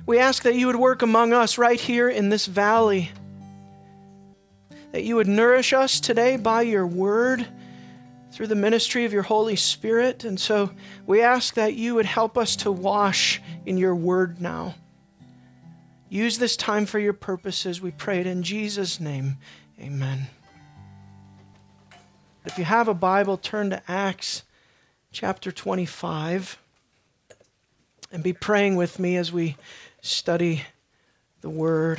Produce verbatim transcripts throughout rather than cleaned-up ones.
We ask that you would work among us right here in this valley, that you would nourish us today by your word through the ministry of your Holy Spirit. And so we ask that you would help us to wash in your word now. Use this time for your purposes. We pray it in Jesus' name. Amen. If you have a Bible, turn to Acts chapter twenty-five and be praying with me as we study the Word.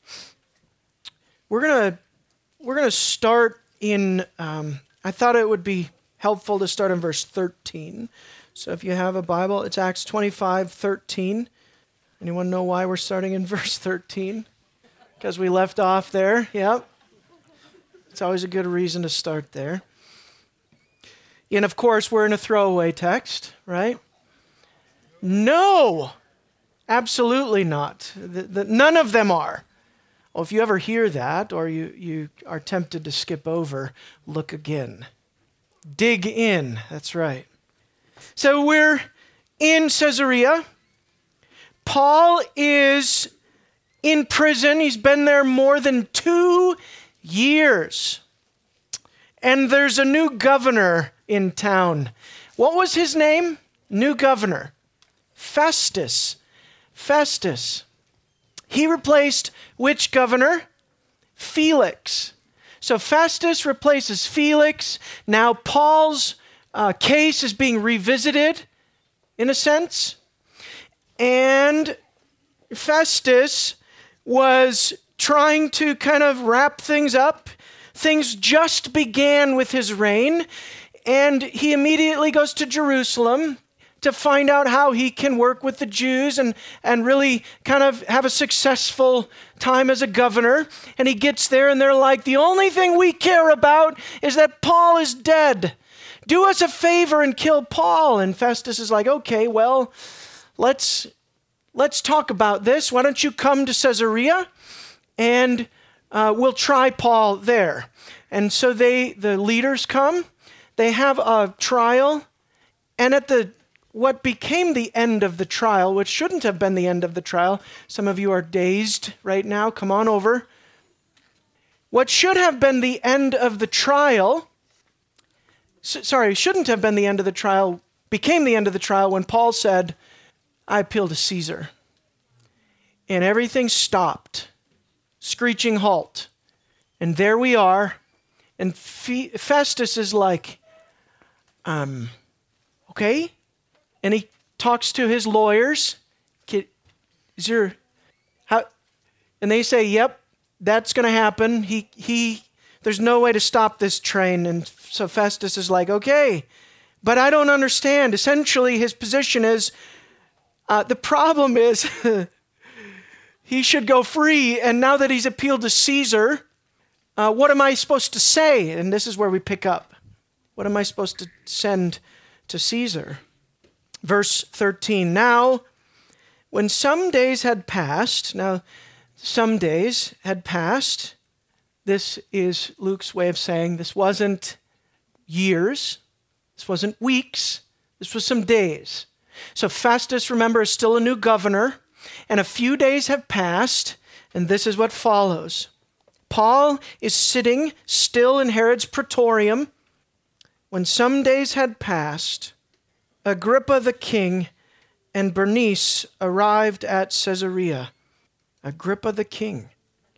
We're gonna we're gonna start in. Um, I thought it would be helpful to start in verse thirteen. So if you have a Bible, it's Acts twenty-five thirteen. Anyone know why we're starting in verse thirteen? Because we left off there. Yep. It's always a good reason to start there. And of course, we're in a throwaway text, right? No, absolutely not. The, the, none of them are. Well, if you ever hear that or you, you are tempted to skip over, look again. Dig in, that's right. So we're in Caesarea. Paul is in prison. He's been there more than two years. And there's a new governor in town. What was his name? New governor. Festus. Festus. He replaced which governor? Felix. So Festus replaces Felix. Now Paul's uh, case is being revisited, in a sense. And Festus was trying to kind of wrap things up. Things just began with his reign, and he immediately goes to Jerusalem to find out how he can work with the Jews and, and really kind of have a successful time as a governor. And he gets there, and they're like, the only thing we care about is that Paul is dead. Do us a favor and kill Paul. And Festus is like, okay, well, let's let's talk about this. Why don't you come to Caesarea, and uh, we'll try Paul there. And so they, the leaders come. They have a trial, and at the what became the end of the trial, which shouldn't have been the end of the trial. Some of you are dazed right now. Come on over. What should have been the end of the trial, s- sorry, shouldn't have been the end of the trial, became the end of the trial when Paul said, I appeal to Caesar. And everything stopped. Screeching halt. And there we are. And Fe- Festus is like, um, okay. And he talks to his lawyers. Is there, how? And they say, yep, that's going to happen. He, he, there's no way to stop this train. And so Festus is like, okay, but I don't understand. Essentially, his position is, uh, the problem is he should go free. And now that he's appealed to Caesar, uh, what am I supposed to say? And this is where we pick up. What am I supposed to send to Caesar? Verse thirteen, now, when some days had passed, now, some days had passed, this is Luke's way of saying this wasn't years, this wasn't weeks, this was some days. So Festus, remember, is still a new governor, and a few days have passed, and this is what follows. Paul is sitting still in Herod's praetorium. When some days had passed, Agrippa the king and Bernice arrived at Caesarea. Agrippa the king.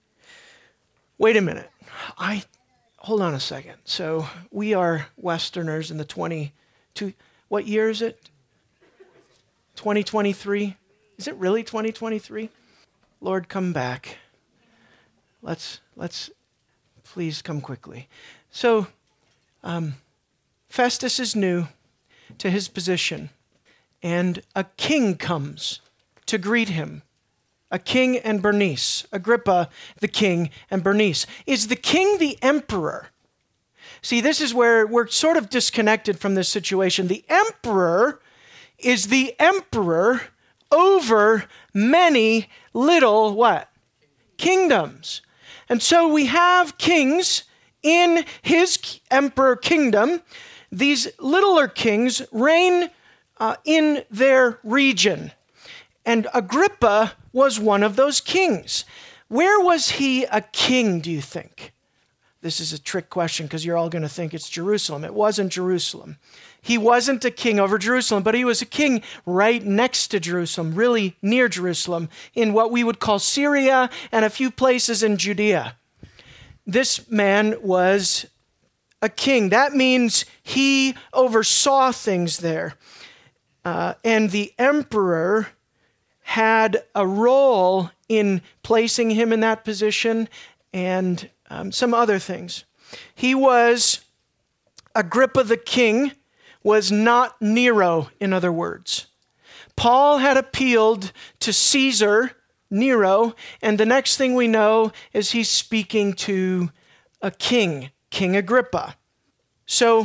Wait a minute. I hold on a second. So we are Westerners in the twenty-two. What year is it? twenty twenty-three. Is it really twenty twenty-three? Lord, come back. Let's let's please come quickly. So um, Festus is new to his position, and a king comes to greet him. A king and Bernice. Agrippa, the king, and Bernice. Is the king the emperor? See, this is where we're sort of disconnected from this situation. The emperor is the emperor over many little, what? Kingdoms. And so we have kings in his emperor kingdom. These littler kings reign uh, in their region. And Agrippa was one of those kings. Where was he a king, do you think? This is a trick question because you're all going to think it's Jerusalem. It wasn't Jerusalem. He wasn't a king over Jerusalem, but he was a king right next to Jerusalem, really near Jerusalem, in what we would call Syria and a few places in Judea. This man was a king. That means he oversaw things there. Uh, and the emperor had a role in placing him in that position and um, some other things. He was, Agrippa the king was not Nero, in other words. Paul had appealed to Caesar, Nero, and the next thing we know is he's speaking to a king, King Agrippa. So,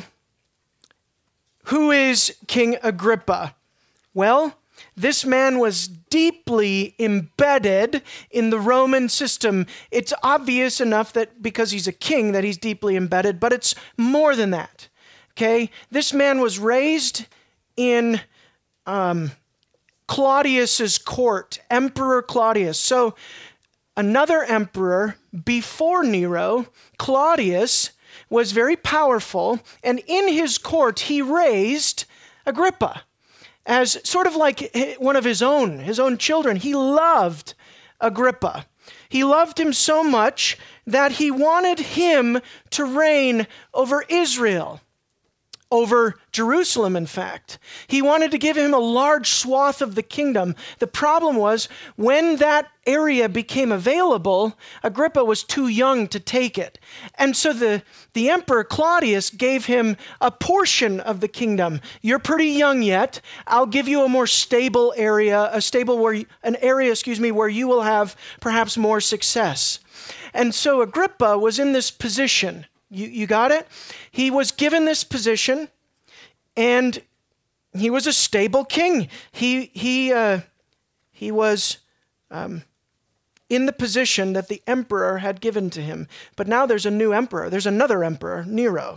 who is King Agrippa? Well, this man was deeply embedded in the Roman system. It's obvious enough that because he's a king that he's deeply embedded, but it's more than that. Okay? This man was raised in um, Claudius's court, Emperor Claudius. So another emperor before Nero, Claudius, was very powerful, and in his court he raised Agrippa as sort of like one of his own, his own children. He loved Agrippa. He loved him so much that he wanted him to reign over Israel, over Jerusalem, in fact. He wanted to give him a large swath of the kingdom. The problem was, when that area became available, Agrippa was too young to take it. And so the, the emperor Claudius gave him a portion of the kingdom. You're pretty young yet. I'll give you a more stable area, a stable where you, an area, excuse me, where you will have perhaps more success. And so Agrippa was in this position. You, you got it? He was given this position, and he was a stable king. He he uh, he was um, in the position that the emperor had given to him. But now there's a new emperor. There's another emperor, Nero.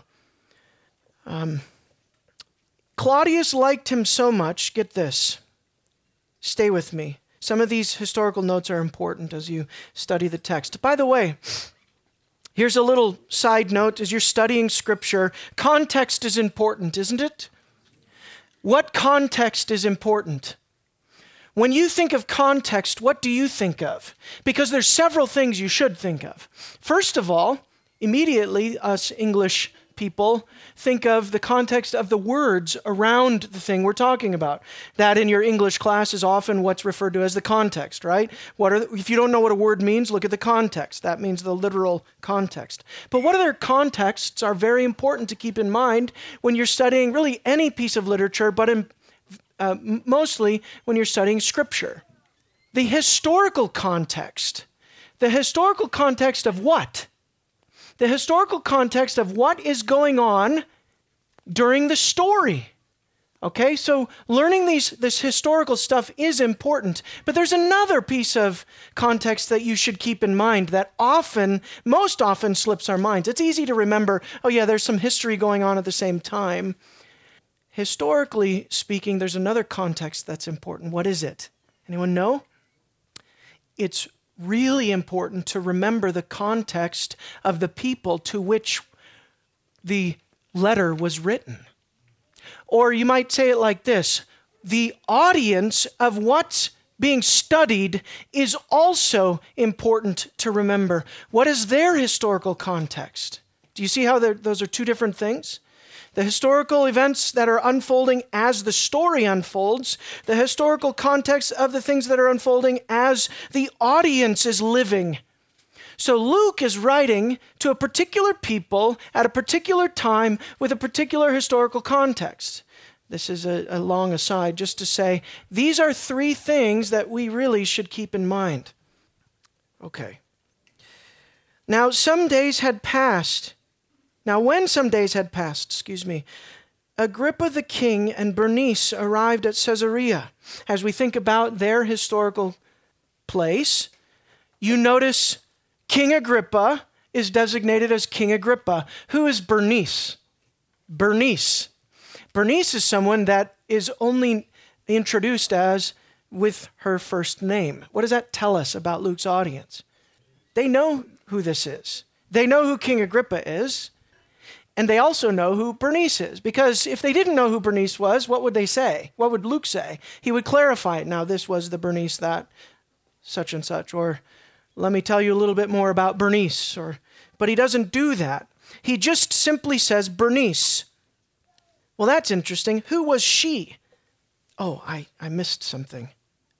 Um, Claudius liked him so much. Get this. Stay with me. Some of these historical notes are important as you study the text. By the way, here's a little side note as you're studying Scripture. Context is important, isn't it? What context is important? When you think of context, what do you think of? Because there's several things you should think of. First of all, immediately us English people think of the context of the words around the thing we're talking about. That in your English class is often what's referred to as the context, right? What are the, if you don't know what a word means, look at the context. That means the literal context. But what other contexts are very important to keep in mind when you're studying really any piece of literature, but in, uh, mostly when you're studying Scripture? The historical context. The historical context of what? The historical context of what is going on during the story. Okay, so learning these this historical stuff is important, but there's another piece of context that you should keep in mind that often, most often slips our minds. It's easy to remember, oh yeah, there's some history going on at the same time. Historically speaking, there's another context that's important. What is it? Anyone know? It's really important to remember the context of the people to which the letter was written. Or you might say it like this: the audience of what's being studied is also important to remember. What is their historical context? Do you see how those are two different things? The historical events that are unfolding as the story unfolds, the historical context of the things that are unfolding as the audience is living. So Luke is writing to a particular people at a particular time with a particular historical context. This is a, a long aside just to say, these are three things that we really should keep in mind. Okay. Now, some days had passed. Now, when some days had passed, excuse me, Agrippa the king and Bernice arrived at Caesarea. As we think about their historical place, you notice King Agrippa is designated as King Agrippa. Who is Bernice? Bernice. Bernice is someone that is only introduced as with her first name. What does that tell us about Luke's audience? They know who this is. They know who King Agrippa is, and they also know who Bernice is, because if they didn't know who Bernice was, what would they say? What would Luke say? He would clarify, now this was the Bernice that such and such, or let me tell you a little bit more about Bernice, or but he doesn't do that. He just simply says Bernice. Well, that's interesting. Who was she? Oh, I, I missed something.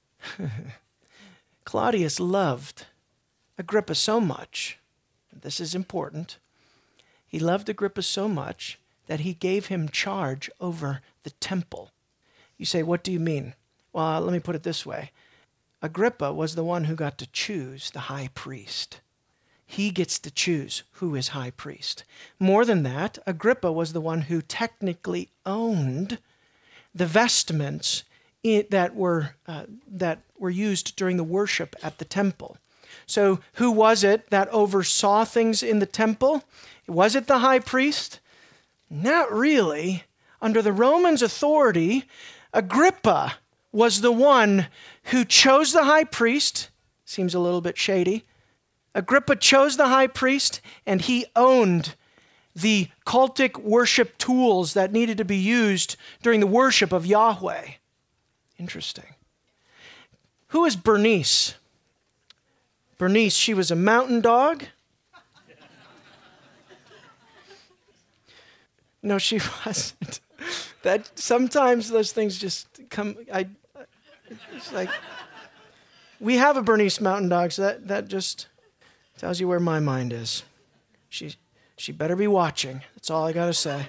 Claudius loved Agrippa so much, this is important, he loved Agrippa so much that he gave him charge over the temple. You say, what do you mean? Well, let me put it this way. Agrippa was the one who got to choose the high priest. He gets to choose who is high priest. More than that, Agrippa was the one who technically owned the vestments that were uh, that were used during the worship at the temple. So who was it that oversaw things in the temple? Was it the high priest? Not really. Under the Romans' authority, Agrippa was the one who chose the high priest. Seems a little bit shady. Agrippa chose the high priest, and he owned the cultic worship tools that needed to be used during the worship of Yahweh. Interesting. Who is Bernice? Bernice, she was a mountain dog. No, she wasn't. That sometimes those things just come. I. It's like we have a Bernice mountain dog, so that that just tells you where my mind is. She she better be watching. That's all I gotta say.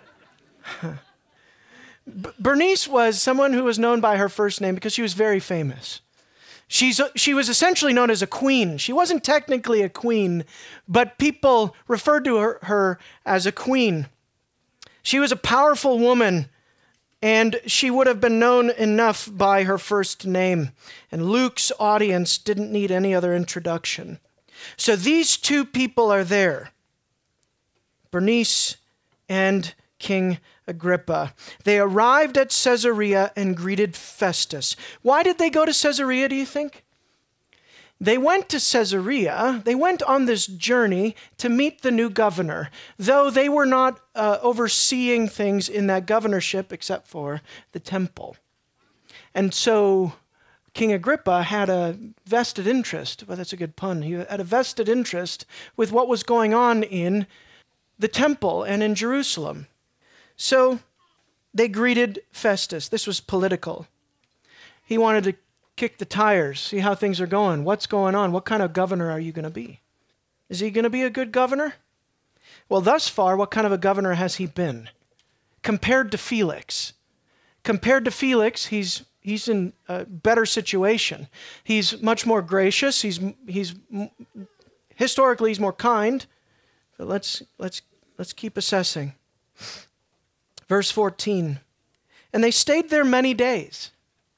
B- Bernice was someone who was known by her first name because she was very famous. She's a, she was essentially known as a queen. She wasn't technically a queen, but people referred to her, her as a queen. She was a powerful woman, and she would have been known enough by her first name. And Luke's audience didn't need any other introduction. So these two people are there, Bernice and King Agrippa. They arrived at Caesarea and greeted Festus. Why did they go to Caesarea, do you think? They went to Caesarea, they went on this journey to meet the new governor, though they were not uh, overseeing things in that governorship except for the temple. And so King Agrippa had a vested interest, well, that's a good pun, he had a vested interest with what was going on in the temple and in Jerusalem. So they greeted Festus. This was political. He wanted to kick the tires, see how things are going. What's going on? What kind of governor are you going to be? Is he going to be a good governor? Well, thus far, what kind of a governor has he been? Compared to Felix. Compared to Felix, he's he's in a better situation. He's much more gracious. He's he's historically he's more kind. But let's let's let's keep assessing. Verse fourteen, and they stayed there many days.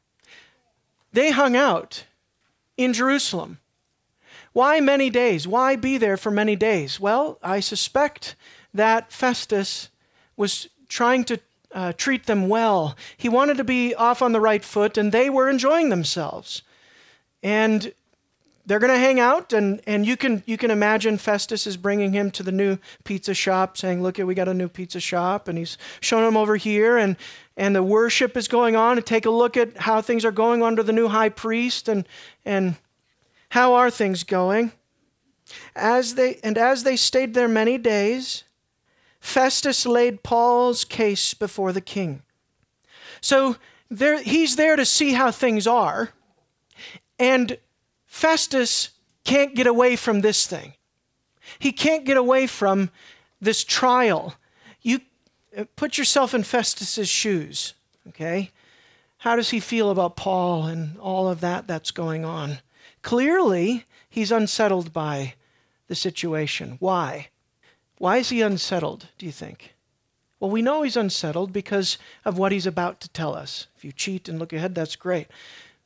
They hung out in Jerusalem. Why many days? Why be there for many days? Well, I suspect that Festus was trying to uh, treat them well. He wanted to be off on the right foot, and they were enjoying themselves. And they're going to hang out, and, and you can you can imagine Festus is bringing him to the new pizza shop, saying, look, we got a new pizza shop, and he's showing him over here, and, and the worship is going on, and take a look at how things are going under the new high priest, and and how are things going? As they and as they stayed there many days, Festus laid Paul's case before the king. So there, he's there to see how things are, and Festus can't get away from this thing. He can't get away from this trial. You put yourself in Festus's shoes, okay? How does he feel about Paul and all of that that's going on? Clearly, he's unsettled by the situation. Why? Why is he unsettled, do you think? Well, we know he's unsettled because of what he's about to tell us. If you cheat and look ahead, that's great.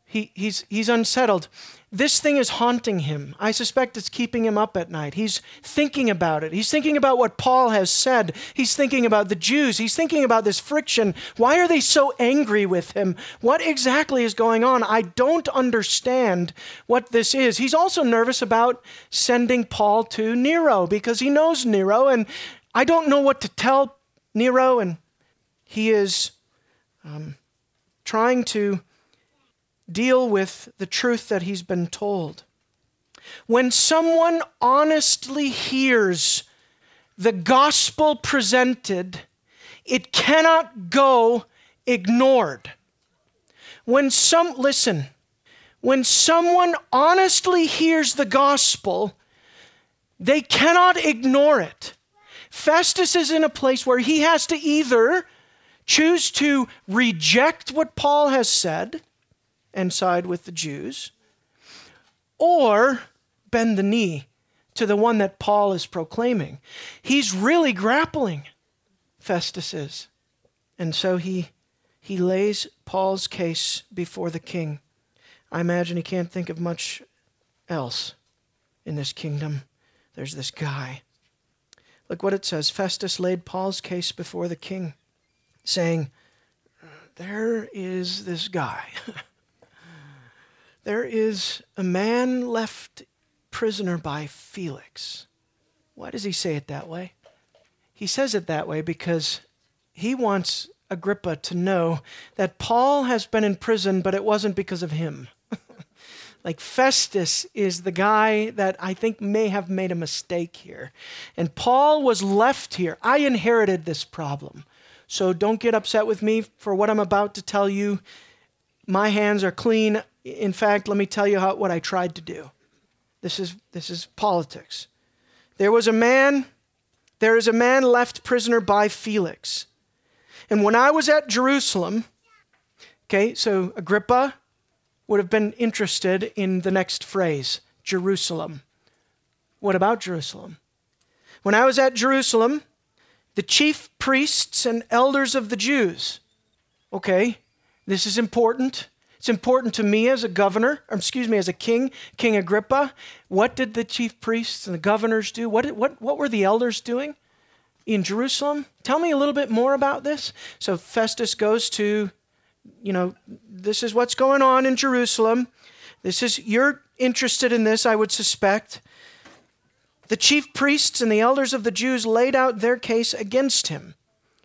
He, he's, he's unsettled. This thing is haunting him. I suspect it's keeping him up at night. He's thinking about it. He's thinking about what Paul has said. He's thinking about the Jews. He's thinking about this friction. Why are they so angry with him? What exactly is going on? I don't understand what this is. He's also nervous about sending Paul to Nero because he knows Nero, and I don't know what to tell Nero, and he is um, trying to deal with the truth that he's been told. When someone honestly hears the gospel presented, it cannot go ignored. When some, listen, when someone honestly hears the gospel, they cannot ignore it. Festus is in a place where he has to either choose to reject what Paul has said and side with the Jews, or bend the knee to the one that Paul is proclaiming. He's really grappling, Festus is. And so he, he lays Paul's case before the king. I imagine he can't think of much else in this kingdom. There's this guy. Look what it says. Festus laid Paul's case before the king, saying, there is this guy. There is a man left prisoner by Felix. Why does he say it that way? He says it that way because he wants Agrippa to know that Paul has been in prison, but it wasn't because of him. Like Festus is the guy that I think may have made a mistake here. And Paul was left here. I inherited this problem. So don't get upset with me for what I'm about to tell you. My hands are clean. In fact, let me tell you how, what I tried to do. This is, this is politics. There was a man, there is a man left prisoner by Felix. And when I was at Jerusalem, okay, so Agrippa would have been interested in the next phrase, Jerusalem. What about Jerusalem? When I was at Jerusalem, the chief priests and elders of the Jews, okay, this is important. It's important to me as a governor, or excuse me, as a king, King Agrippa. What did the chief priests and the governors do? What, what, what were the elders doing in Jerusalem? Tell me a little bit more about this. So Festus goes to, you know, this is what's going on in Jerusalem. This is, you're interested in this, I would suspect. The chief priests and the elders of the Jews laid out their case against him.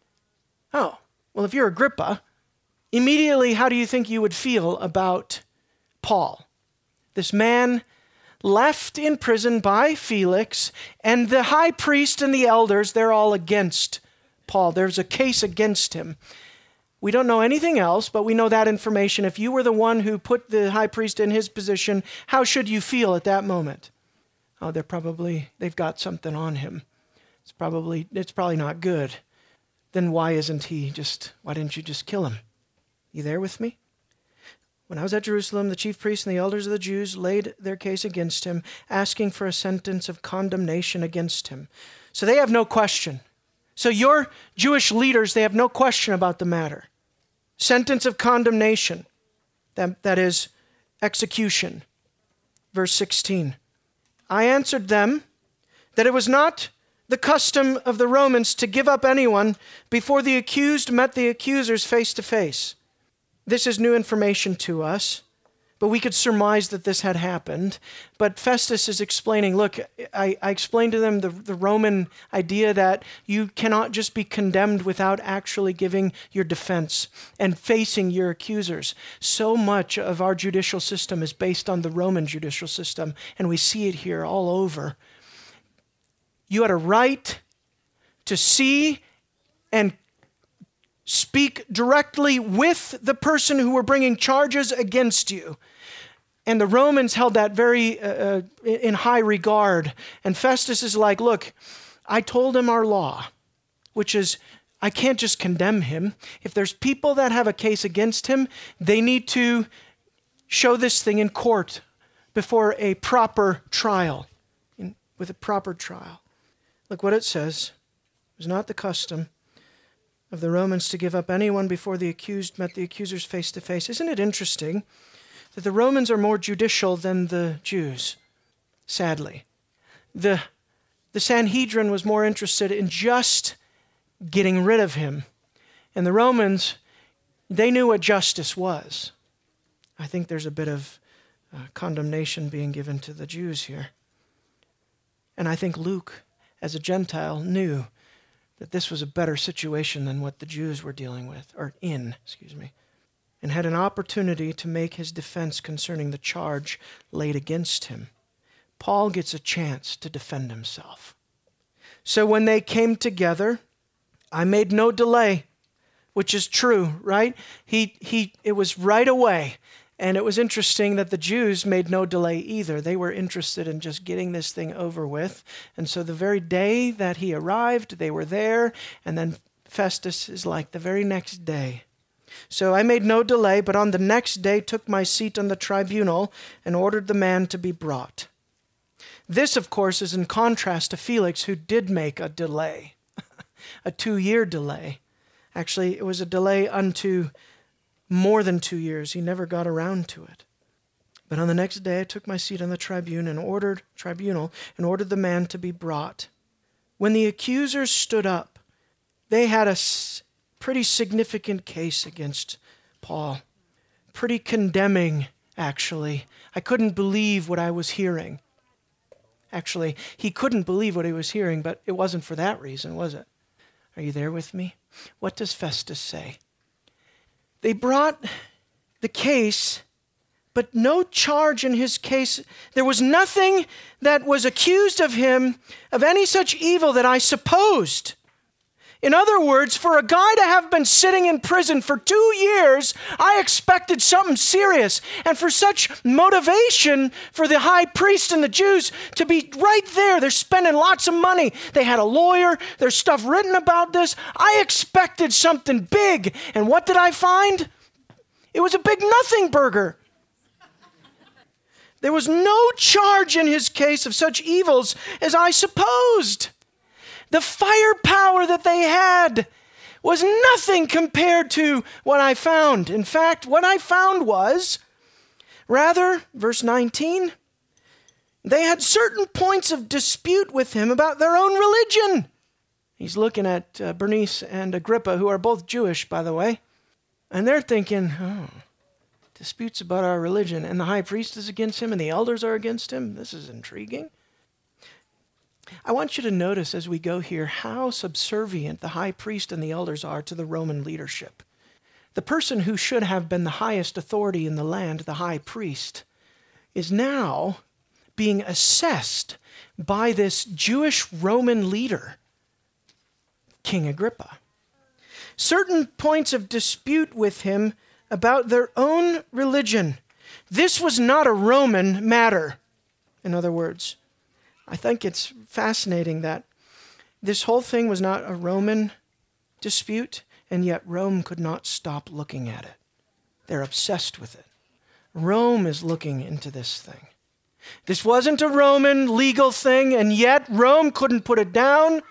Oh, well, if you're Agrippa, immediately, how do you think you would feel about Paul? This man left in prison by Felix, and the high priest and the elders, they're all against Paul. There's a case against him. We don't know anything else, but we know that information. If you were the one who put the high priest in his position, how should you feel at that moment? Oh, they're probably, they've got something on him. It's probably, it's probably not good. Then why isn't he just, why didn't you just kill him? You there with me? When I was at Jerusalem, the chief priests and the elders of the Jews laid their case against him, asking for a sentence of condemnation against him. So they have no question. So your Jewish leaders, they have no question about the matter. Sentence of condemnation, that, that is execution. Verse sixteen. I answered them that it was not the custom of the Romans to give up anyone before the accused met the accusers face to face. This is new information to us, but we could surmise that this had happened. But Festus is explaining, look, I, I explained to them the, the Roman idea that you cannot just be condemned without actually giving your defense and facing your accusers. So much of our judicial system is based on the Roman judicial system, and we see it here all over. You had a right to see and speak directly with the person who were bringing charges against you. And the Romans held that very uh, in high regard. And Festus is like, look, I told him our law, which is I can't just condemn him. If there's people that have a case against him, they need to show this thing in court before a proper trial, in, with a proper trial. Look what it says. It was not the custom of the Romans to give up anyone before the accused met the accusers face to face. Isn't it interesting that the Romans are more judicial than the Jews, sadly. The, the Sanhedrin was more interested in just getting rid of him. And the Romans, they knew what justice was. I think there's a bit of uh, condemnation being given to the Jews here. And I think Luke, as a Gentile, knew that this was a better situation than what the Jews were dealing with, or in, excuse me, and had an opportunity to make his defense concerning the charge laid against him. Paul gets a chance to defend himself. So when they came together, I made no delay, which is true, right? He he it was right away. And it was interesting that the Jews made no delay either. They were interested in just getting this thing over with. And so the very day that he arrived, they were there. And then Festus is like the very next day. So I made no delay, but on the next day took my seat on the tribunal and ordered the man to be brought. This, of course, is in contrast to Felix, who did make a delay, a two-year delay. Actually, it was a delay unto more than two years. He never got around to it. But on the next day, I took my seat on the tribune and ordered tribunal and ordered the man to be brought. When the accusers stood up, they had a s- pretty significant case against Paul. Pretty condemning, actually. I couldn't believe what I was hearing. Actually, he couldn't believe what he was hearing, but it wasn't for that reason, was it? Are you there with me? What does Festus say? They brought the case, but no charge in his case. There was nothing that was accused of him of any such evil that I supposed. In other words, for a guy to have been sitting in prison for two years, I expected something serious. And for such motivation for the high priest and the Jews to be right there, they're spending lots of money. They had a lawyer, there's stuff written about this. I expected something big. And what did I find? It was a big nothing burger. There was no charge in his case of such evils as I supposed. The firepower that they had was nothing compared to what I found. In fact, what I found was, rather, verse nineteen, they had certain points of dispute with him about their own religion. He's looking at uh, Bernice and Agrippa, who are both Jewish, by the way, and they're thinking, oh, disputes about our religion, and the high priest is against him, and the elders are against him. This is intriguing. I want you to notice as we go here how subservient the high priest and the elders are to the Roman leadership. The person who should have been the highest authority in the land, the high priest, is now being assessed by this Jewish Roman leader, King Agrippa. Certain points of dispute with him about their own religion. This was not a Roman matter, in other words. I think it's fascinating that this whole thing was not a Roman dispute, and yet Rome could not stop looking at it. They're obsessed with it. Rome is looking into this thing. This wasn't a Roman legal thing, and yet Rome couldn't put it down.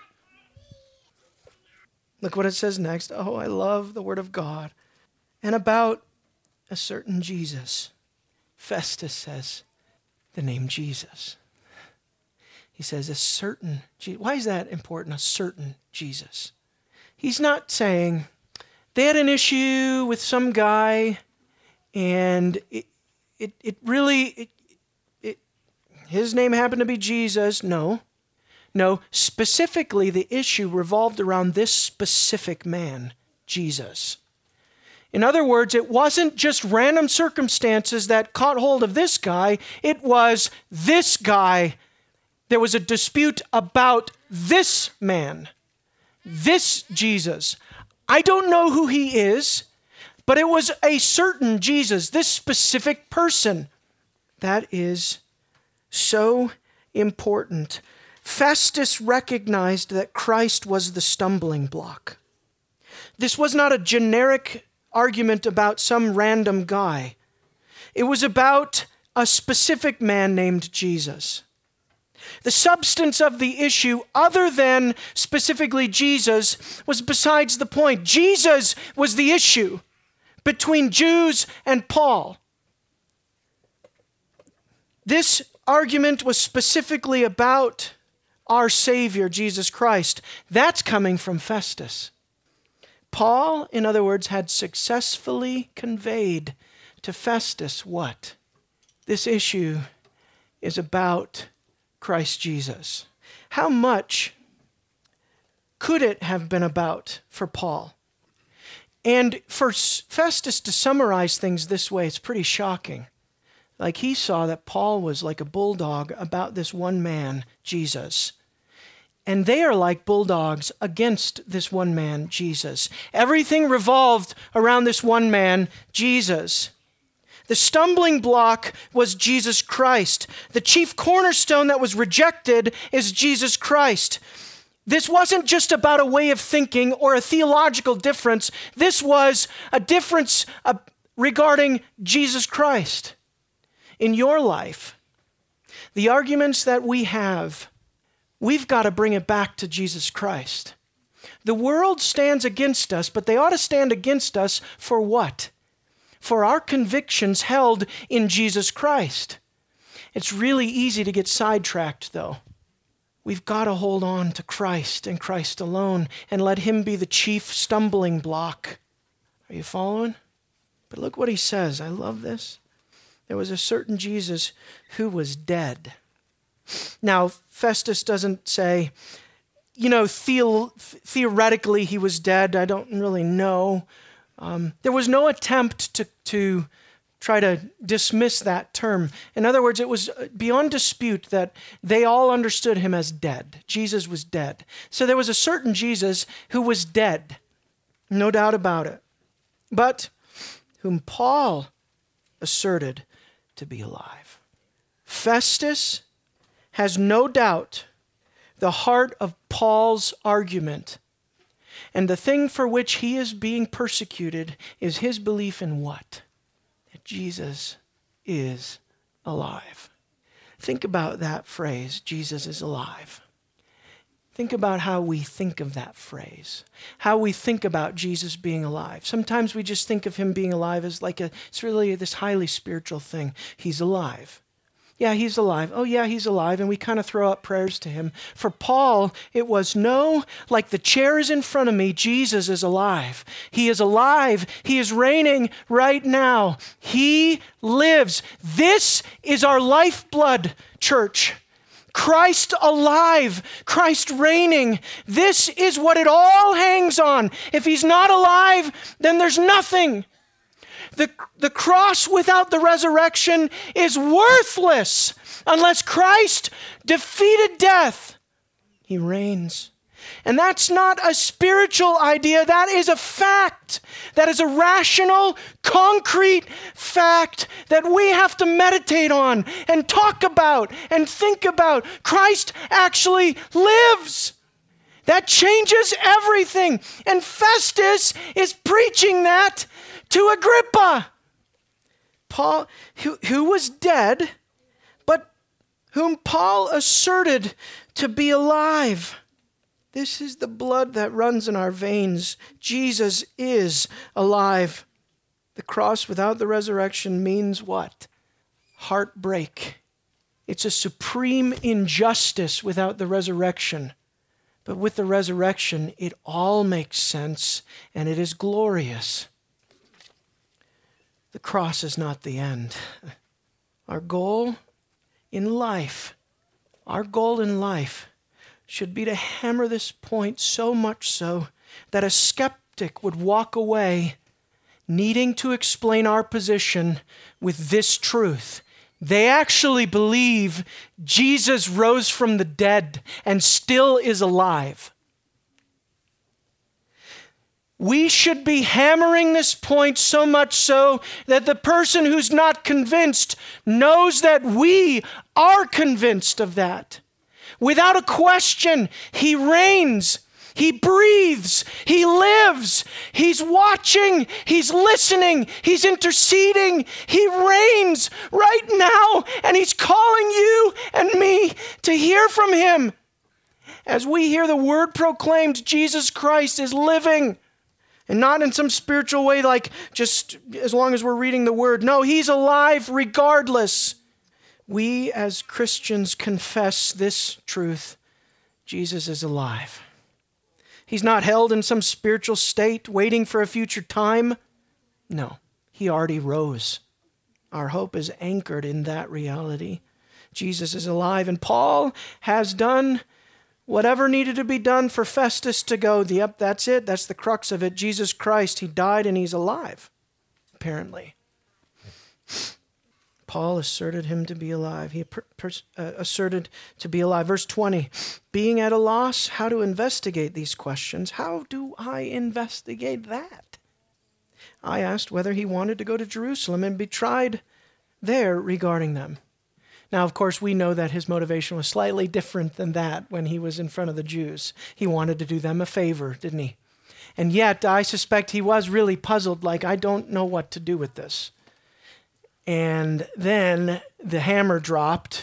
Look what it says next. Oh, I love the Word of God. And about a certain Jesus. Festus says the name Jesus. He says a certain Jesus. Why is that important? A certain Jesus. He's not saying they had an issue with some guy and it it, it really, it, it, his name happened to be Jesus. No. No, specifically the issue revolved around this specific man, Jesus. In other words, it wasn't just random circumstances that caught hold of this guy. It was this guy. There was a dispute about this man, this Jesus. I don't know who he is, but it was a certain Jesus, this specific person. That is so important. Festus recognized that Christ was the stumbling block. This was not a generic argument about some random guy. It was about a specific man named Jesus. The substance of the issue, other than specifically Jesus, was besides the point. Jesus was the issue between Jews and Paul. This argument was specifically about our Savior, Jesus Christ. That's coming from Festus. Paul, in other words, had successfully conveyed to Festus what? This issue is about Christ Jesus. How much could it have been about for Paul? And for Festus to summarize things this way, it's pretty shocking. Like he saw that Paul was like a bulldog about this one man, Jesus. And they are like bulldogs against this one man, Jesus. Everything revolved around this one man, Jesus. The stumbling block was Jesus Christ. The chief cornerstone that was rejected is Jesus Christ. This wasn't just about a way of thinking or a theological difference. This was a difference uh, regarding Jesus Christ. In your life, the arguments that we have, we've got to bring it back to Jesus Christ. The world stands against us, but they ought to stand against us for what? For our convictions held in Jesus Christ. It's really easy to get sidetracked, though. We've got to hold on to Christ and Christ alone and let him be the chief stumbling block. Are you following? But look what he says. I love this. There was a certain Jesus who was dead. Now, Festus doesn't say, you know, theo- theoretically he was dead. I don't really know. Um, there was no attempt to, to try to dismiss that term. In other words, it was beyond dispute that they all understood him as dead. Jesus was dead. So there was a certain Jesus who was dead. No doubt about it. But whom Paul asserted to be alive. Festus has no doubt the heart of Paul's argument. And the thing for which he is being persecuted is his belief in what? That Jesus is alive. Think about that phrase, Jesus is alive. Think about how we think of that phrase, how we think about Jesus being alive. Sometimes we just think of him being alive as like a, it's really this highly spiritual thing. He's alive. Yeah, he's alive. Oh, yeah, he's alive. And we kind of throw up prayers to him. For Paul, it was no, like the chair is in front of me, Jesus is alive. He is alive. He is reigning right now. He lives. This is our lifeblood, church. Christ alive, Christ reigning. This is what it all hangs on. If he's not alive, then there's nothing. The, the cross without the resurrection is worthless unless Christ defeated death. He reigns. And that's not a spiritual idea. That is a fact. That is a rational, concrete fact that we have to meditate on and talk about and think about. Christ actually lives. That changes everything. And Festus is preaching that to Agrippa. Paul, who, who was dead, but whom Paul asserted to be alive. This is the blood that runs in our veins. Jesus is alive. The cross without the resurrection means what? Heartbreak. It's a supreme injustice without the resurrection. But with the resurrection, it all makes sense and it is glorious. The cross is not the end. Our goal in life, our goal in life should be to hammer this point so much so that a skeptic would walk away needing to explain our position with this truth. They actually believe Jesus rose from the dead and still is alive. We should be hammering this point so much so that the person who's not convinced knows that we are convinced of that. Without a question, he reigns, he breathes, he lives, he's watching, he's listening, he's interceding, he reigns right now, and he's calling you and me to hear from him. As we hear the word proclaimed, Jesus Christ is living. And not in some spiritual way like just as long as we're reading the word. No, he's alive regardless. we as Christians confess this truth: Jesus is alive. He's not held in some spiritual state waiting for a future time. No, he already rose. Our hope is anchored in that reality. Jesus is alive, and Paul has done whatever needed to be done for Festus to go, yep, that's it. That's the crux of it. Jesus Christ, he died and he's alive, apparently. Paul asserted him to be alive. He per- per- uh, asserted to be alive. Verse twenty, being at a loss how to investigate these questions. How do I investigate that? I asked whether he wanted to go to Jerusalem and be tried there regarding them. Now, of course, we know that his motivation was slightly different than that when he was in front of the Jews. He wanted to do them a favor, didn't he? And yet, I suspect he was really puzzled, like, I don't know what to do with this. And then the hammer dropped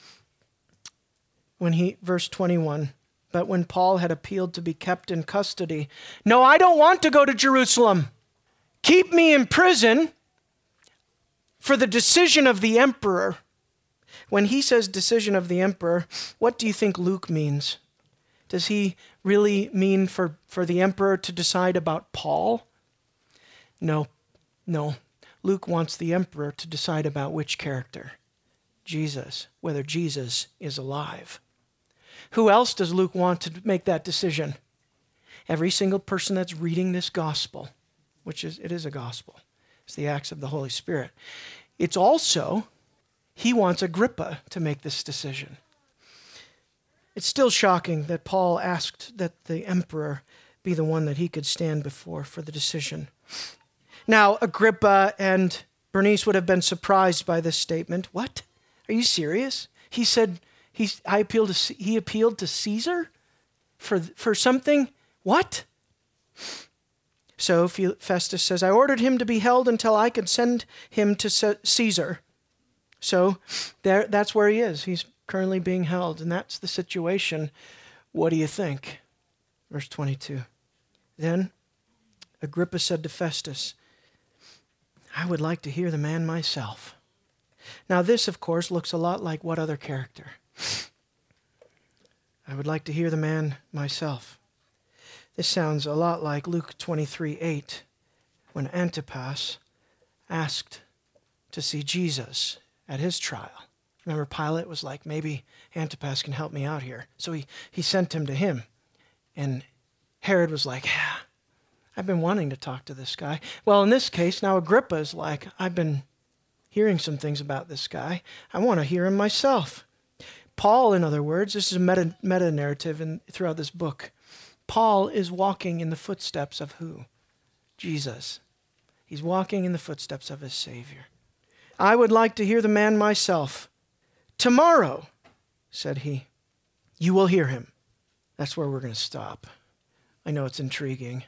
when he, verse twenty-one, but when Paul had appealed to be kept in custody, no, I don't want to go to Jerusalem. Keep me in prison for the decision of the emperor. When he says decision of the emperor, what do you think Luke means? Does he really mean for, for the emperor to decide about Paul? No, no. Luke wants the emperor to decide about which character? Jesus, whether Jesus is alive. Who else does Luke want to make that decision? Every single person that's reading this gospel, which is, it is a gospel. It's the acts of the Holy Spirit. It's also, he wants Agrippa to make this decision. It's still shocking that Paul asked that the emperor be the one that he could stand before for the decision. Now, Agrippa and Bernice would have been surprised by this statement. What? Are you serious? He said he I appealed to he appealed to Caesar for for something. What? So Festus says, I ordered him to be held until I could send him to Caesar. So there, that's where he is. He's currently being held, and that's the situation. What do you think? Verse twenty-two. Then Agrippa said to Festus, I would like to hear the man myself. Now this, of course, looks a lot like what other character? I would like to hear the man myself. This sounds a lot like Luke twenty-three eight, when Antipas asked to see Jesus at his trial. Remember, Pilate was like, maybe Antipas can help me out here. So he, he sent him to him. And Herod was like, yeah, I've been wanting to talk to this guy. Well, in this case, now Agrippa is like, I've been hearing some things about this guy. I want to hear him myself. Paul, in other words, this is a meta, meta narrative in, throughout this book. Paul is walking in the footsteps of who? Jesus. He's walking in the footsteps of his Savior. I would like to hear the man myself. Tomorrow, said he, you will hear him. That's where we're going to stop. I know it's intriguing.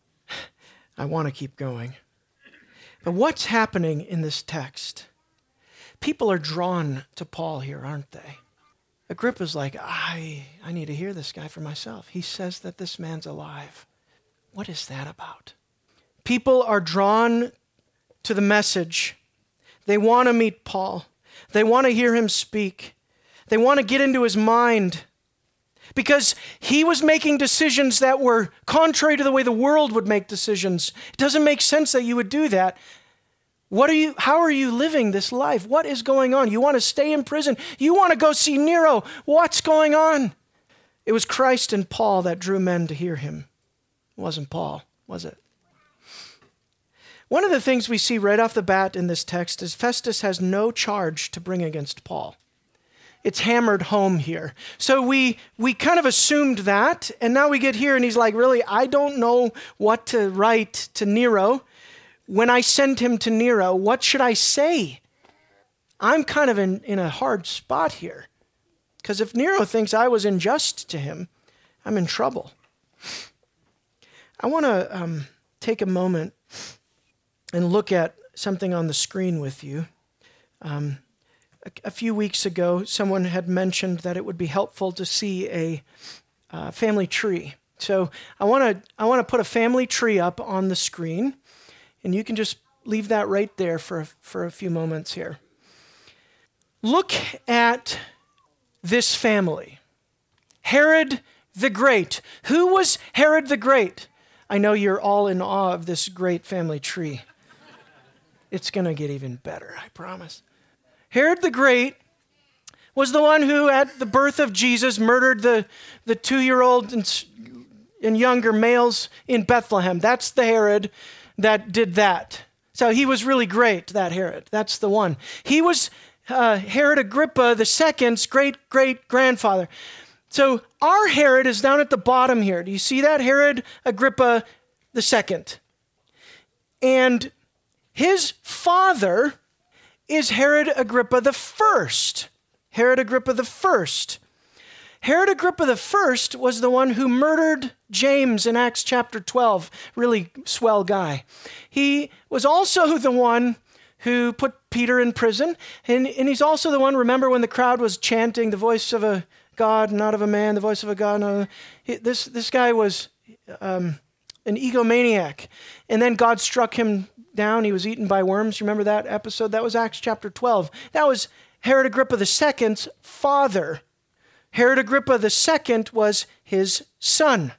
I want to keep going. But what's happening in this text? People are drawn to Paul here, aren't they? Agrippa's like, I, I need to hear this guy for myself. He says that this man's alive. What is that about? People are drawn to the message. They want to meet Paul. They want to hear him speak. They want to get into his mind. Because he was making decisions that were contrary to the way the world would make decisions. It doesn't make sense that you would do that. What are you, how are you living this life? What is going on? You want to stay in prison? You want to go see Nero? What's going on? It was Christ and Paul that drew men to hear him. It wasn't Paul, was it? One of the things we see right off the bat in this text is Festus has no charge to bring against Paul. It's hammered home here. So we we kind of assumed that, and now we get here and he's like, really, I don't know what to write to Nero. When I send him to Nero, what should I say? I'm kind of in, in a hard spot here. Because if Nero thinks I was unjust to him, I'm in trouble. I want to um, take a moment and look at something on the screen with you. Um, a, a few weeks ago, someone had mentioned that it would be helpful to see a uh, family tree. So I want to I want to put a family tree up on the screen, and you can just leave that right there for for a few moments here. Look at this family. Herod the Great. Who was Herod the Great? I know you're all in awe of this great family tree. It's going to get even better, I promise. Herod the Great was the one who, at the birth of Jesus, murdered the, the two-year-old and, and younger males in Bethlehem. That's the Herod that did that. So he was really great, that Herod. That's the one. He was uh, Herod Agrippa the Second's great-great-grandfather. So our Herod is down at the bottom here. Do you see that? Herod Agrippa the Second. And his father is Herod Agrippa the First. Herod Agrippa the First. Herod Agrippa the First was the one who murdered James in Acts chapter twelve. Really swell guy. He was also the one who put Peter in prison. And, and he's also the one, remember when the crowd was chanting, the voice of a God, not of a man, the voice of a God. Not of a, he, this, this guy was um, an egomaniac. And then God struck him down. He was eaten by worms. You remember that episode? That was Acts chapter twelve. That was Herod Agrippa the Second's father. Herod Agrippa the Second was his son.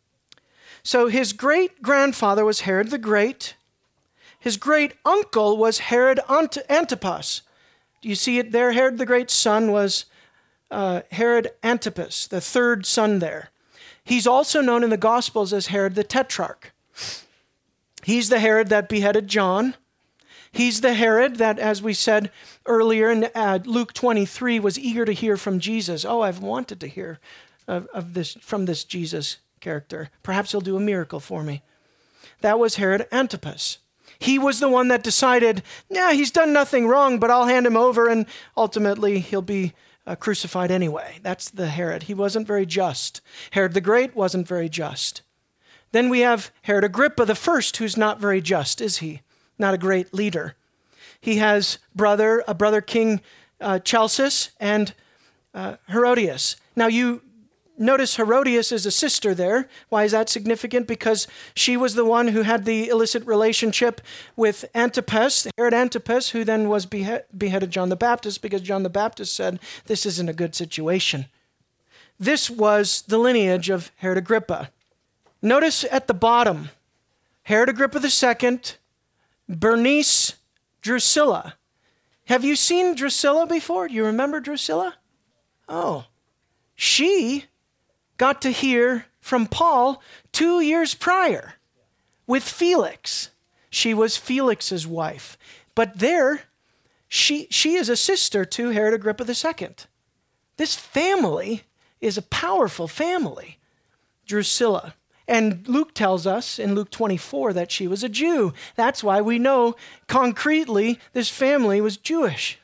So his great-grandfather was Herod the Great. His great-uncle was Herod Antipas. Do you see it there? Herod the Great's son was uh, Herod Antipas, the third son there. He's also known in the Gospels as Herod the Tetrarch. He's the Herod that beheaded John. He's the Herod that, as we said earlier in uh, Luke twenty-three, was eager to hear from Jesus. Oh, I've wanted to hear of, of this from this Jesus character. Perhaps he'll do a miracle for me. That was Herod Antipas. He was the one that decided, yeah, he's done nothing wrong, but I'll hand him over, and ultimately he'll be uh, crucified anyway. That's the Herod. He wasn't very just. Herod the Great wasn't very just. Then we have Herod Agrippa the First, who's not very just, is he? Not a great leader. He has brother, a brother King uh, Chelsus and uh, Herodias. Now you notice Herodias is a sister there. Why is that significant? Because she was the one who had the illicit relationship with Antipas, Herod Antipas, who then was behe- beheaded John the Baptist because John the Baptist said, this isn't a good situation. This was the lineage of Herod Agrippa. Notice at the bottom, Herod Agrippa the Second, Bernice Drusilla. Have you seen Drusilla before? Do you remember Drusilla? Oh, she got to hear from Paul two years prior with Felix. She was Felix's wife. But there, she, she is a sister to Herod Agrippa the Second. This family is a powerful family, Drusilla. And Luke tells us in Luke twenty-four that she was a Jew. That's why we know concretely this family was Jewish.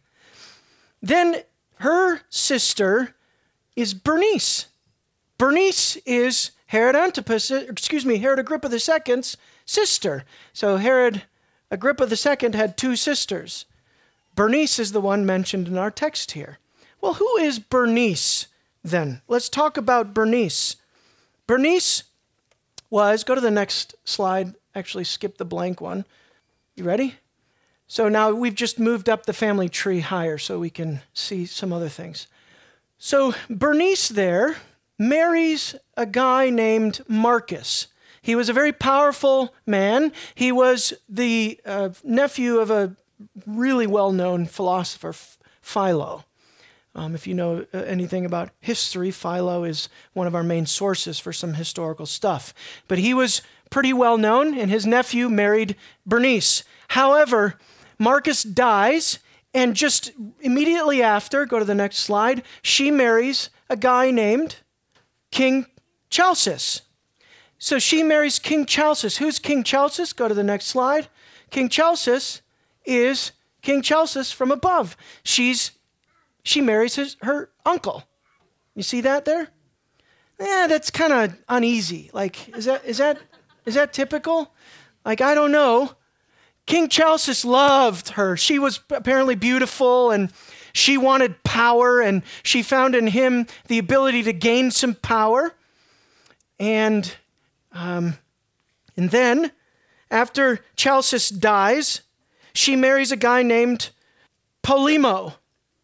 Then her sister is Bernice. Bernice is Herod Antipas, excuse me, Herod Agrippa the Second's sister. So Herod Agrippa the Second had two sisters. Bernice is the one mentioned in our text here. Well, who is Bernice then? Let's talk about Bernice. Bernice was, go to the next slide, actually skip the blank one. You ready? So now we've just moved up the family tree higher so we can see some other things. So Bernice there marries a guy named Marcus. He was a very powerful man. He was the uh, nephew of a really well-known philosopher, Philo. Um, if you know anything about history, Philo is one of our main sources for some historical stuff. But he was pretty well known, and his nephew married Bernice. However, Marcus dies, and just immediately after, go to the next slide, she marries a guy named King Chelsus. So she marries King Chelsus. Who's King Chelsus? Go to the next slide. King Chelsus is King Chelsus from above. She's She marries his, her uncle. You see that there? Yeah, that's kind of uneasy. Like, is that is that is that typical? Like, I don't know. King Chelsus loved her. She was apparently beautiful, and she wanted power, and she found in him the ability to gain some power. And um, and then, after Chelsus dies, she marries a guy named Polemo.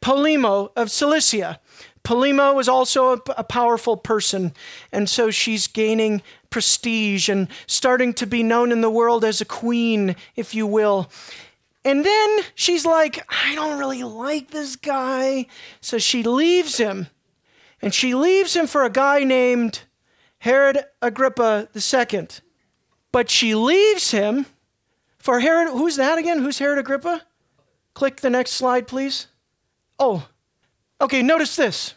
Polemo of Cilicia. Polemo was also a, a powerful person, and so she's gaining prestige and starting to be known in the world as a queen, if you will. And then she's like, I don't really like this guy. So she leaves him, and she leaves him for a guy named Herod Agrippa the Second. But she leaves him for Herod, who's that again? Who's Herod Agrippa? Click the next slide, please. Oh, okay, notice this.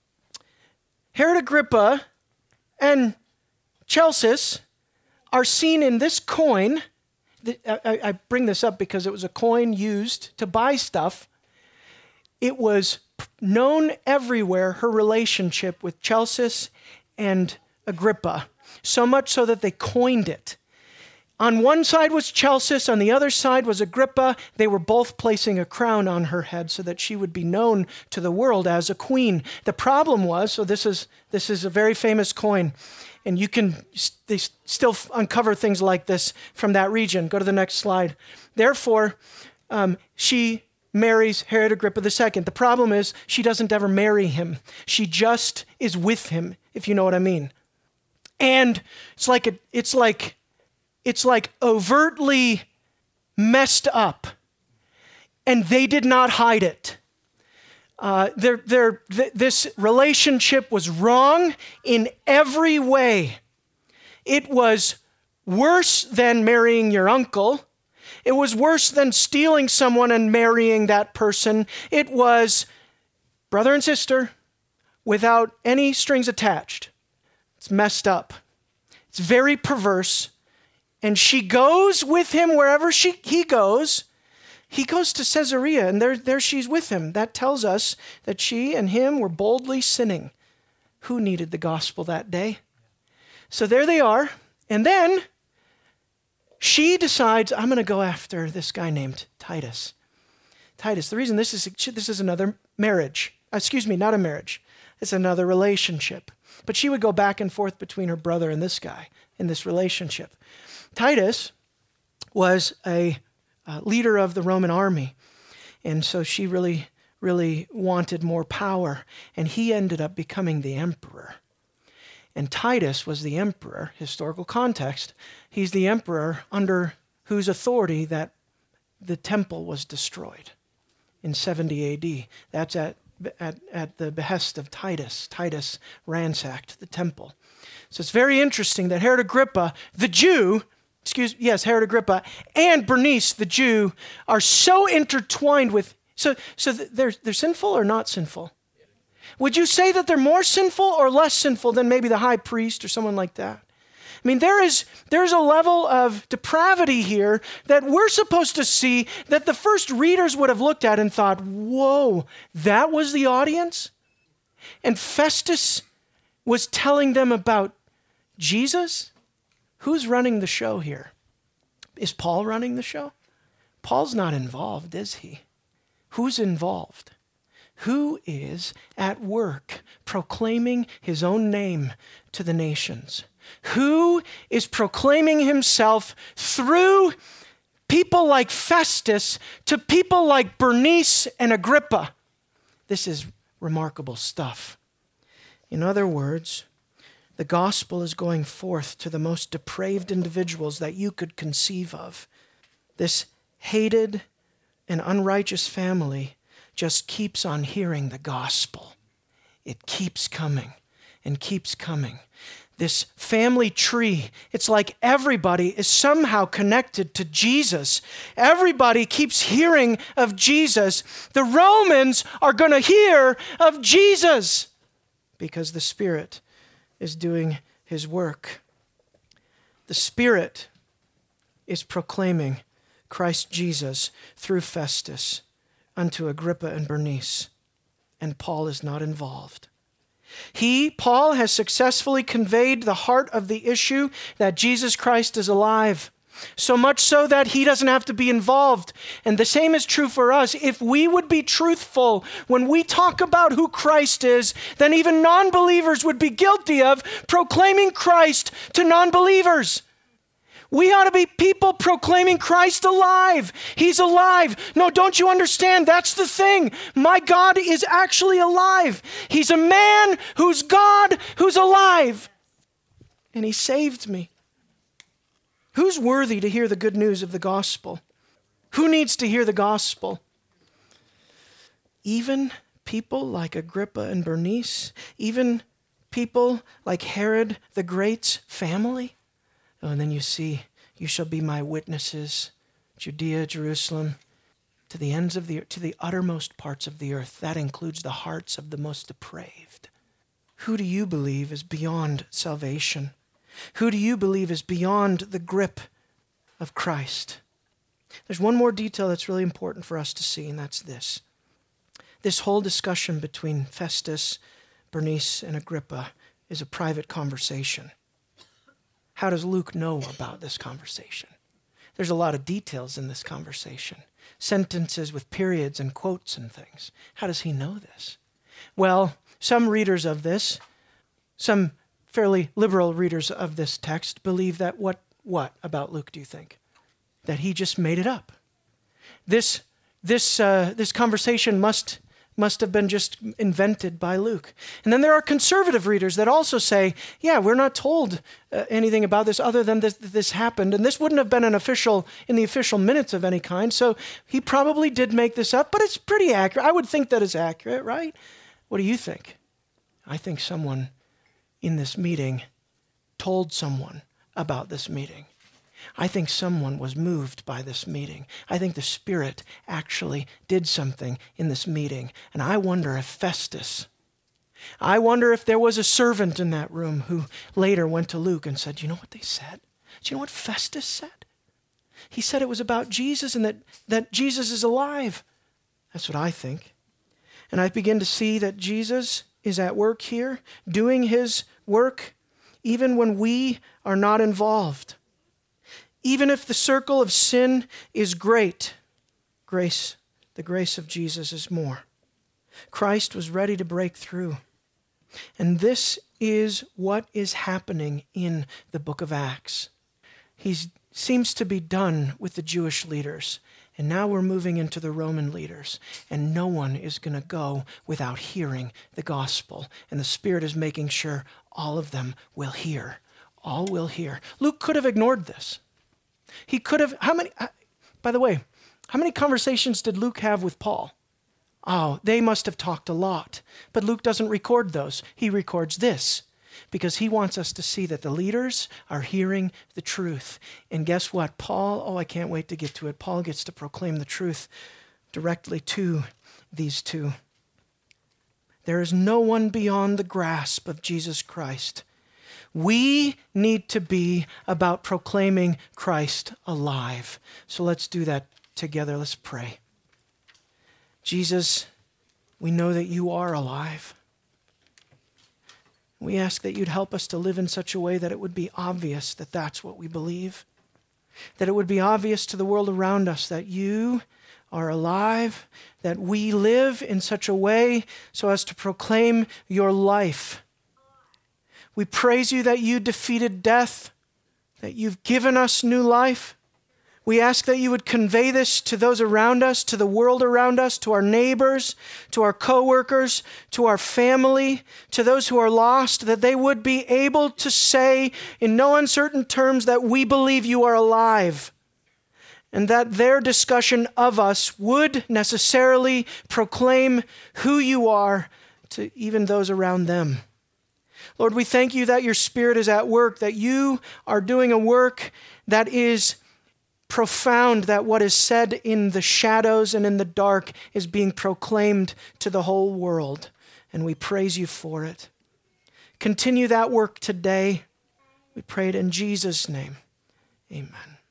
Herod Agrippa and Chelcis are seen in this coin. I, I bring this up because it was a coin used to buy stuff. It was known everywhere, her relationship with Chelcis and Agrippa, so much so that they coined it. On one side was Chelcis, on the other side was Agrippa. They were both placing a crown on her head so that she would be known to the world as a queen. The problem was, so this is this is a very famous coin, and you can they still uncover things like this from that region. Go to the next slide. Therefore, um, she marries Herod Agrippa the Second. The problem is she doesn't ever marry him. She just is with him, if you know what I mean. And it's like a, it's like it's like overtly messed up, and they did not hide it. Uh, their, their, th- this relationship was wrong in every way. It was worse than marrying your uncle. It was worse than stealing someone and marrying that person. It was brother and sister without any strings attached. It's messed up. It's very perverse. And she goes with him wherever she he goes. He goes to Caesarea, and there, there she's with him. That tells us that she and him were boldly sinning. Who needed the gospel that day? So there they are. And then she decides, I'm going to go after this guy named Titus. Titus, the reason this is this is another marriage. Excuse me, not a marriage. It's another relationship. But she would go back and forth between her brother and this guy in this relationship. Titus was a uh, leader of the Roman army, and so she really, really wanted more power, and he ended up becoming the emperor. And Titus was the emperor, historical context. He's the emperor under whose authority that the temple was destroyed in seventy A D. That's at, at, at the behest of Titus. Titus ransacked the temple. So it's very interesting that Herod Agrippa, the Jew, excuse yes, Herod Agrippa and Bernice, the Jew, are so intertwined with, so so they're they're sinful or not sinful? Would you say that they're more sinful or less sinful than maybe the high priest or someone like that? I mean, there is there's a level of depravity here that we're supposed to see that the first readers would have looked at and thought, whoa, that was the audience? And Festus was telling them about Jesus? Who's running the show here? Is Paul running the show? Paul's not involved, is he? Who's involved? Who is at work proclaiming his own name to the nations? Who is proclaiming himself through people like Festus to people like Bernice and Agrippa? This is remarkable stuff. In other words, the gospel is going forth to the most depraved individuals that you could conceive of. This hated and unrighteous family just keeps on hearing the gospel. It keeps coming and keeps coming. This family tree, it's like everybody is somehow connected to Jesus. Everybody keeps hearing of Jesus. The Romans are going to hear of Jesus because the Spirit is doing his work. The Spirit is proclaiming Christ Jesus through Festus unto Agrippa and Bernice, and Paul is not involved. He, Paul, has successfully conveyed the heart of the issue that Jesus Christ is alive, so much so that he doesn't have to be involved. And the same is true for us. If we would be truthful when we talk about who Christ is, then even non-believers would be guilty of proclaiming Christ to non-believers. We ought to be people proclaiming Christ alive. He's alive. No, don't you understand? That's the thing. My God is actually alive. He's a man who's God, who's alive. And he saved me. Who's worthy to hear the good news of the gospel? Who needs to hear the gospel? Even people like Agrippa and Bernice, even people like Herod the Great's family. Oh, and then you see, you shall be my witnesses, Judea, Jerusalem, to the ends of the to the uttermost parts of the earth. That includes the hearts of the most depraved. Who do you believe is beyond salvation? Who do you believe is beyond the grip of Christ? There's one more detail that's really important for us to see, and that's this. This whole discussion between Festus, Bernice, and Agrippa is a private conversation. How does Luke know about this conversation? There's a lot of details in this conversation. Sentences with periods and quotes and things. How does he know this? Well, some readers of this, some fairly liberal readers of this text, believe that what, what about Luke, do you think? That he just made it up. This, this, uh, this conversation must must have been just invented by Luke. And then there are conservative readers that also say, yeah, we're not told uh, anything about this other than this, this happened, and this wouldn't have been an official, in the official minutes of any kind, so he probably did make this up, but it's pretty accurate. I would think that is accurate, right? What do you think? I think someone in this meeting told someone about this meeting. I think someone was moved by this meeting. I think the Spirit actually did something in this meeting. And I wonder if Festus, I wonder if there was a servant in that room who later went to Luke and said, you know what they said? Do you know what Festus said? He said it was about Jesus and that, that Jesus is alive. That's what I think. And I begin to see that Jesus is at work here, doing his work, even when we are not involved. Even if the circle of sin is great, grace, the grace of Jesus is more. Christ was ready to break through. And this is what is happening in the book of Acts. He seems to be done with the Jewish leaders. And now we're moving into the Roman leaders. And no one is going to go without hearing the gospel. And the Spirit is making sure all of them will hear. All will hear. Luke could have ignored this. He could have, how many, by the way, how many conversations did Luke have with Paul? Oh, they must have talked a lot. But Luke doesn't record those. He records this because he wants us to see that the leaders are hearing the truth. And guess what? Paul, oh, I can't wait to get to it. Paul gets to proclaim the truth directly to these two. There is no one beyond the grasp of Jesus Christ. We need to be about proclaiming Christ alive. So let's do that together. Let's pray. Jesus, we know that you are alive. We ask that you'd help us to live in such a way that it would be obvious that that's what we believe. That it would be obvious to the world around us that you are alive, that we live in such a way so as to proclaim your life. We praise you that you defeated death, that you've given us new life. We ask that you would convey this to those around us, to the world around us, to our neighbors, to our coworkers, to our family, to those who are lost, that they would be able to say in no uncertain terms that we believe you are alive, and that their discussion of us would necessarily proclaim who you are to even those around them. Lord, we thank you that your Spirit is at work, that you are doing a work that is profound, that what is said in the shadows and in the dark is being proclaimed to the whole world. And we praise you for it. Continue that work today. We pray it in Jesus' name. Amen.